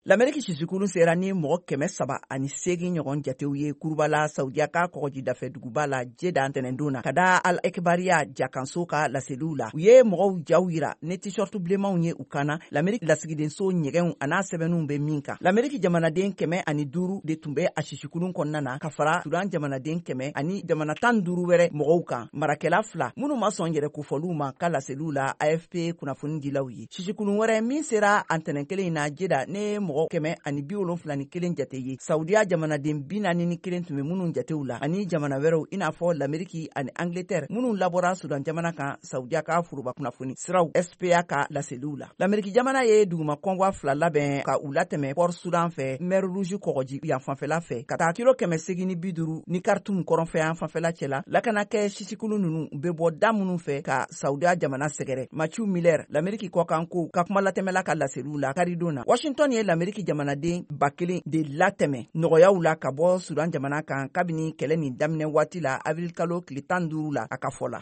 L'Amérique sisikulu sera ni mɔgɔ 308 ɲɔgɔn jatew ye kurubala Saudiya ka kɔgɔji dafɛ duguba la Jeda ntɛnɛndon na ka da Al-Ekbariya jakanso ka laseliw la. U ye mɔgɔw jaw yira ni t-shirt bilenmanw ye u kana. L'Amérique lasigidenso ɲɛgɛnw a n'a sɛbɛnninw bɛ min kan. L'Amérique jamanaden 105 de tun bɛ a sisikulu kɔnɔna na ka fara Sudan jamanaden 100 ani jamana 15 wɛrɛ mɔgɔw kan. Marakɛla 2 minnu ma sɔn yɛrɛ kofɔliw ma ka laseliw la AFP kunnafoni dilaw ye. Sisikulu wɛrɛ min sera antɛnɛ kelen na Jeda ne mɔgɔ 171 jate ye. Saudiya jamanaden 41 tun bɛ minnu jatew la ani jamana wɛrɛw i n'a fɔ l'Amérique ani Angleterre minnu labɔra Sudan jamana kan Saudiya ka furuba kunnafoni siraw SPA ka laseliw la. L'Amérique jamana ye duguma kɔngwa 2 labɛn ka u latɛmɛ Port Sudan fɛ Mer Rouge kɔgɔji yan fanfɛla fɛ ka taa kilo 850 ni Khartoum kɔrɔnfɛ fanfɛla cɛla. Lakanakɛ sisikulu ninnu bɛ bɔ da minnu fɛ ka Saudiya jamana sɛgɛrɛ. Mathieu Miller l'Amérique kɔkan ko ka kuma latɛmɛla ka laseliw la karidon na. Washington ye l'Amérique jamanaden 1000 de latɛmɛ nɔgɔyaw la ka bɔ Sudan jamana kan kabini kɛlɛ nin daminɛ waati la avril kalo tile 15 la a ka fɔ la.